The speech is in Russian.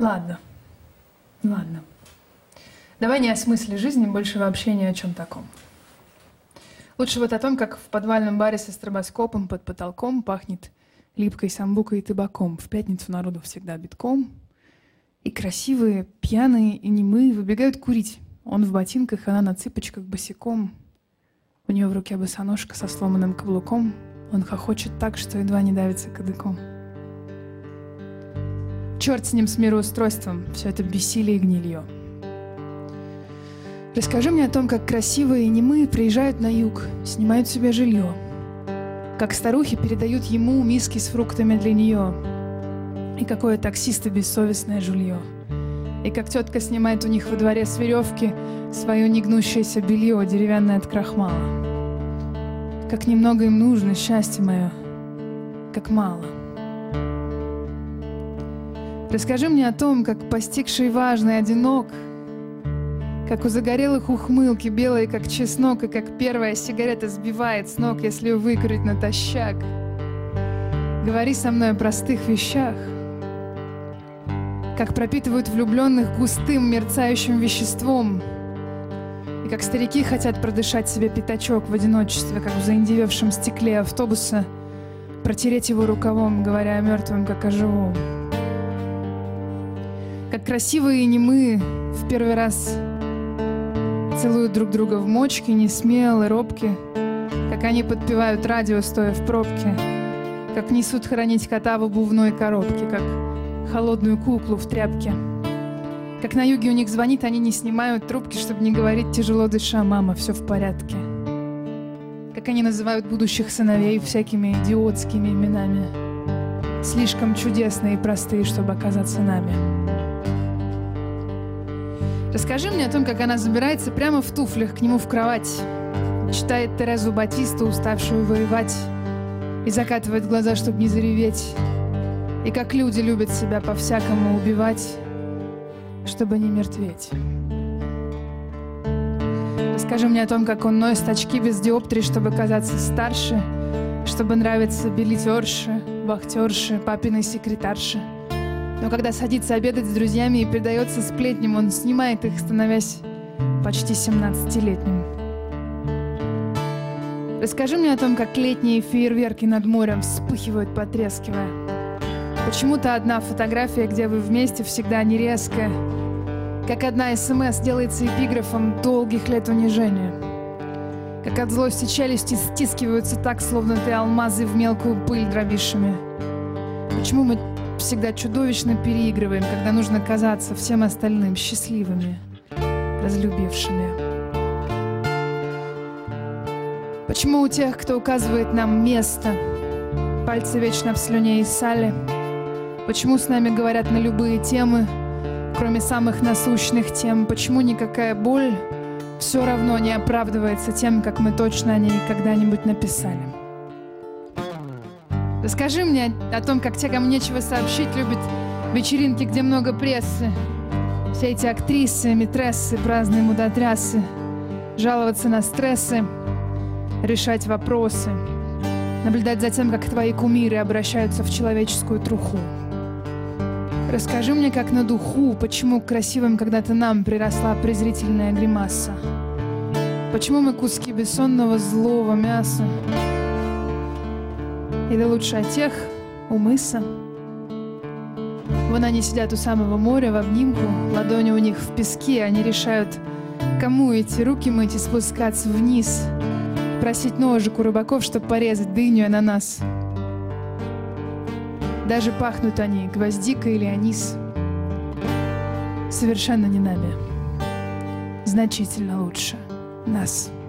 Ладно. Ладно. Давай не о смысле жизни, больше вообще ни о чем таком. Лучше вот о том, как в подвальном баре со стробоскопом под потолком пахнет липкой самбукой и табаком. В пятницу народу всегда битком. И красивые, пьяные и немые выбегают курить. Он в ботинках, она на цыпочках босиком. У нее в руке босоножка со сломанным каблуком. Он хохочет так, что едва не давится кадыком. Черт с ним, с мироустройством, все это бессилие и гнилье. Расскажи мне о том, как красивые и немые приезжают на юг, снимают себе жилье. Как старухи передают ему миски с фруктами для нее. И какое таксисты бессовестное жулье. И как тетка снимает у них во дворе с веревки свое негнущееся белье, деревянное от крахмала. Как немного им нужно, счастье мое, как мало. Расскажи мне о том, как постигший важный одинок, как у загорелых ухмылки, белые как чеснок, и как первая сигарета сбивает с ног, если ее выкурить натощак. Говори со мной о простых вещах, как пропитывают влюбленных густым мерцающим веществом, и как старики хотят продышать себе пятачок в одиночестве, как в заиндевевшем стекле автобуса, протереть его рукавом, говоря о мертвом, как о живом. Как красивые и немые в первый раз целуют друг друга в мочки, несмело, робки, как они подпевают радио, стоя в пробке, как несут хоронить кота в обувной коробке, как холодную куклу в тряпке. Как на юге у них звонит, они не снимают трубки, чтобы не говорить тяжело дыша: «Мама, все в порядке». Как они называют будущих сыновей всякими идиотскими именами, слишком чудесные и простые, чтобы оказаться нами. Расскажи мне о том, как она забирается прямо в туфлях к нему в кровать, читает Терезу Батисту, уставшую воевать, и закатывает глаза, чтобы не зареветь. И как люди любят себя по-всякому убивать, чтобы не мертветь. Расскажи мне о том, как он носит очки без диоптрий, чтобы казаться старше, чтобы нравиться билетерше, вахтерше, папиной секретарше. Но когда садится обедать с друзьями и предается сплетням, он снимает их, становясь почти 17-летним. Расскажи мне о том, как летние фейерверки над морем вспыхивают, потрескивая. Почему-то одна фотография, где вы вместе, всегда не резкая. Как одна СМС делается эпиграфом долгих лет унижения. Как от злости челюсти стискиваются так, словно ты алмазы в мелкую пыль дробишами. Почему мы всегда чудовищно переигрываем, когда нужно казаться всем остальным счастливыми, разлюбившими? Почему у тех, кто указывает нам место, пальцы вечно в слюне и сале? Почему с нами говорят на любые темы, кроме самых насущных тем? Почему никакая боль все равно не оправдывается тем, как мы точно о ней когда-нибудь написали? Расскажи мне о том, как те, кому нечего сообщить, любят вечеринки, где много прессы. Все эти актрисы, митрессы, праздные мудотрясы. Жаловаться на стрессы, решать вопросы. Наблюдать за тем, как твои кумиры обращаются в человеческую труху. Расскажи мне, как на духу, почему к красивым когда-то нам приросла презрительная гримаса. Почему мы куски бессонного злого мяса? Или лучше о тех у мыса? Вон они сидят у самого моря в обнимку, ладони у них в песке, они решают, кому эти руки мыть и спускаться вниз, просить ножик у рыбаков, чтобы порезать дыню ананас. Даже пахнут они гвоздикой или анис. Совершенно не нами. Значительно лучше нас.